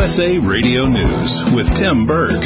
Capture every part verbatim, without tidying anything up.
S A Radio News with Tim Berg.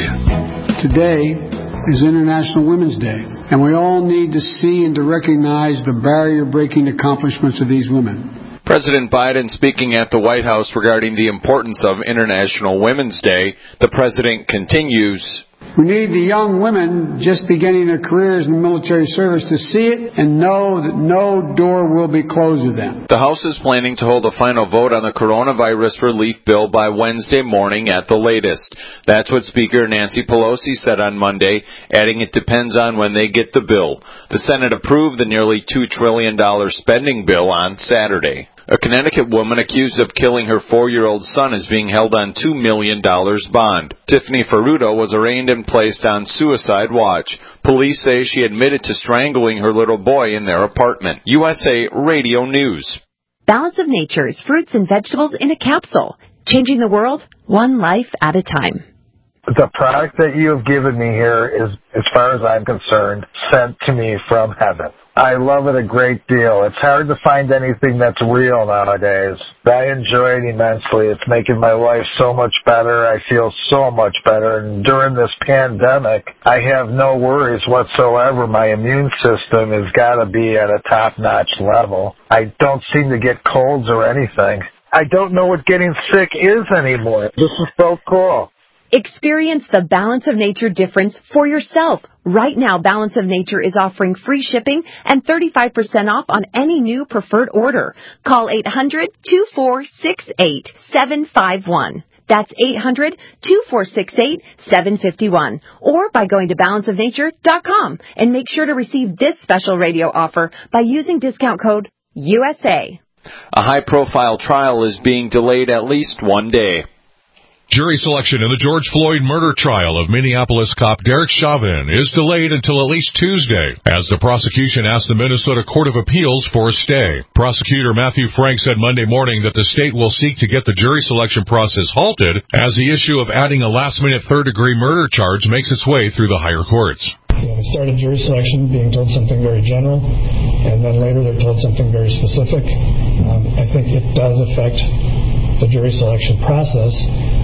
Today is International Women's Day, and we all need to see and to recognize the barrier-breaking accomplishments of these women. President Biden speaking at the White House regarding the importance of International Women's Day. The president continues, we need the young women just beginning their careers in the military service to see it and know that no door will be closed to them. The House is planning to hold a final vote on the coronavirus relief bill by Wednesday morning at the latest. That's what Speaker Nancy Pelosi said on Monday, adding it depends on when they get the bill. The Senate approved the nearly two trillion dollars spending bill on Saturday. A Connecticut woman accused of killing her four-year-old son is being held on two million dollars bond. Tiffany Ferruto was arraigned and placed on suicide watch. Police say she admitted to strangling her little boy in their apartment. U S A Radio News. Balance of Nature's fruits and vegetables in a capsule. Changing the world, one life at a time. The product that you have given me here is, as far as I'm concerned, sent to me from heaven. I love it a great deal. It's hard to find anything that's real nowadays. I enjoy it immensely. It's making my life so much better. I feel so much better. And during this pandemic, I have no worries whatsoever. My immune system has got to be at a top-notch level. I don't seem to get colds or anything. I don't know what getting sick is anymore. This is so cool. Experience the Balance of Nature difference for yourself. Right now, Balance of Nature is offering free shipping and thirty-five percent off on any new preferred order. Call eight hundred, two four six eight, seven five one. That's eight hundred, two four six eight, seven five one. Or by going to balance of nature dot com and make sure to receive this special radio offer by using discount code U S A. A high-profile trial is being delayed at least one day. Jury selection in the George Floyd murder trial of Minneapolis cop Derek Chauvin is delayed until at least Tuesday, as the prosecution asked the Minnesota Court of Appeals for a stay. Prosecutor Matthew Frank said Monday morning that the state will seek to get the jury selection process halted as the issue of adding a last-minute third-degree murder charge makes its way through the higher courts. You know, we started jury selection being told something very general, and then later they're told something very specific. Um, I think it does affect the jury selection process.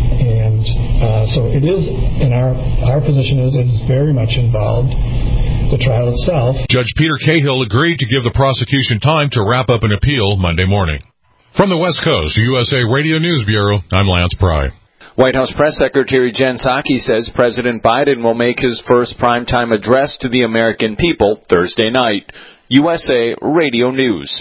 And uh, so it is, in our our position is it is very much involved, the trial itself. Judge Peter Cahill agreed to give the prosecution time to wrap up an appeal Monday morning. From the West Coast, U S A Radio News Bureau, I'm Lance Pry. White House Press Secretary Jen Psaki says President Biden will make his first primetime address to the American people Thursday night. U S A Radio News.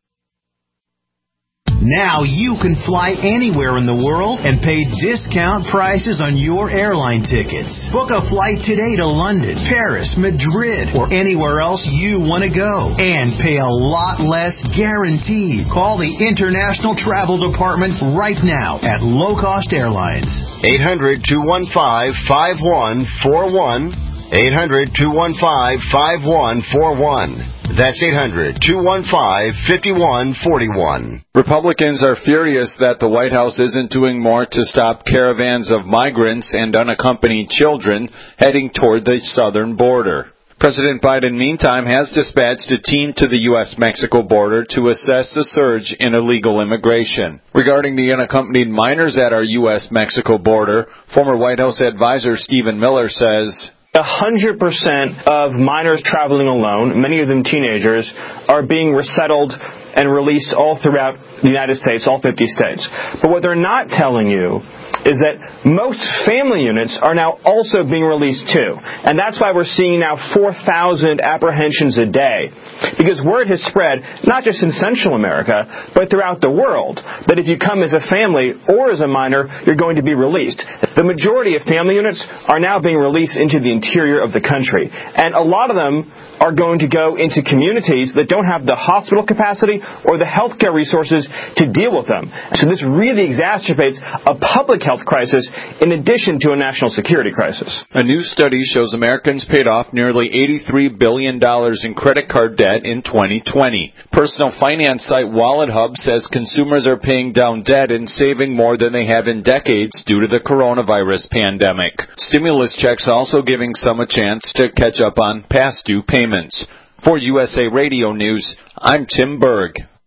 Now you can fly anywhere in the world and pay discount prices on your airline tickets. Book a flight today to London, Paris, Madrid, or anywhere else you want to go. And pay a lot less guaranteed. Call the International Travel Department right now at Low Cost Airlines. eight hundred, two one five, five one four one. eight hundred, two one five, five one four one. That's eight hundred, two one five, five one four one. Republicans are furious that the White House isn't doing more to stop caravans of migrants and unaccompanied children heading toward the southern border. President Biden, meantime, has dispatched a team to the U S Mexico border to assess the surge in illegal immigration. Regarding the unaccompanied minors at our U S Mexico border, former White House advisor Stephen Miller says, one hundred percent of minors traveling alone, many of them teenagers, are being resettled and released all throughout the United States, all fifty states. But what they're not telling you is that most family units are now also being released too. And that's why we're seeing now four thousand apprehensions a day. Because word has spread, not just in Central America, but throughout the world, that if you come as a family or as a minor, you're going to be released. The majority of family units are now being released into the interior of the country. And a lot of them are going to go into communities that don't have the hospital capacity or the healthcare resources to deal with them. So this really exacerbates a public health crisis in addition to a national security crisis. A new study shows Americans paid off nearly eighty-three billion dollars in credit card debt in twenty twenty. Personal finance site WalletHub says consumers are paying down debt and saving more than they have in decades due to the coronavirus pandemic. Stimulus checks also giving some a chance to catch up on past due payments. For U S A Radio News, I'm Tim Berg.